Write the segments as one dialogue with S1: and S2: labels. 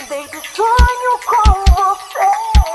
S1: deito e sonho com você.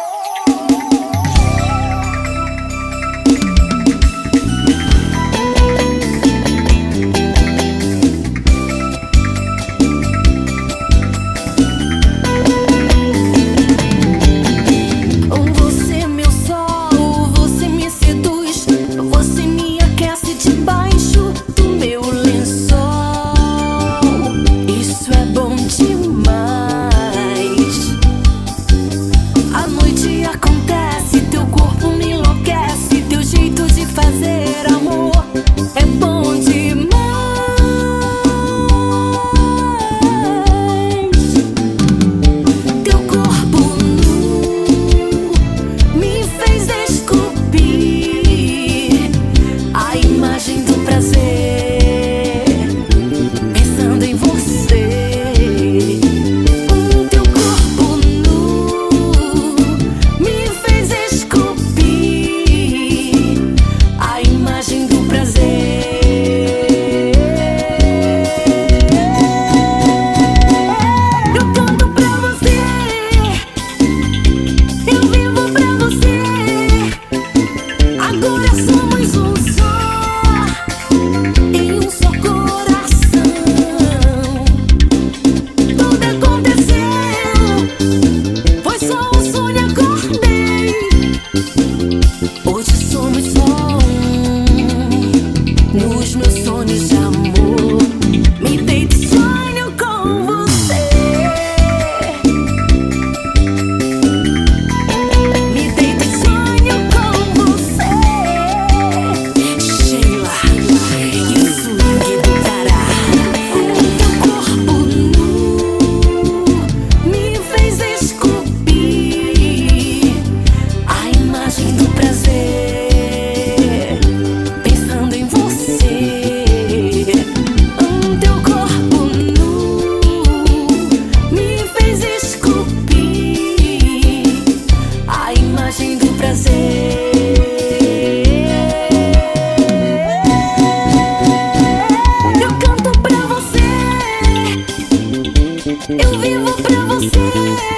S1: Eu vivo pra você.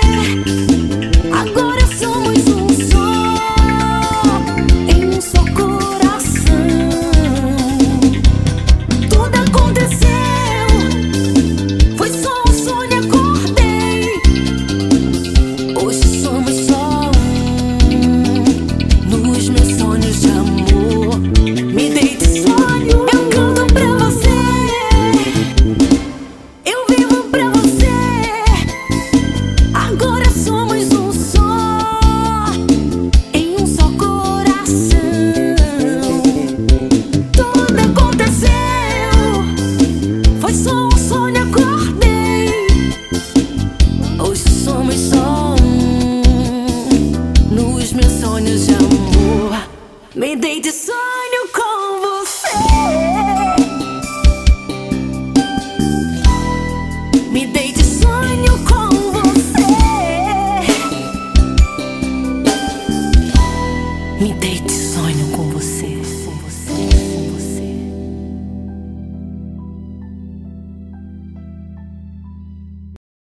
S1: Agora somos um só, em um só coração. Tudo aconteceu, foi só um sonho, acordei. Hoje somos só um, nos meus sonhos de amor. Me deito e sonho, eu canto pra você. Eu vivo pra você. Agora somos um só, em um só coração. Tudo aconteceu, foi só um sonho, acordei. Hoje somos só um, nos meus sonhos de amor. Me deito e sonho com você.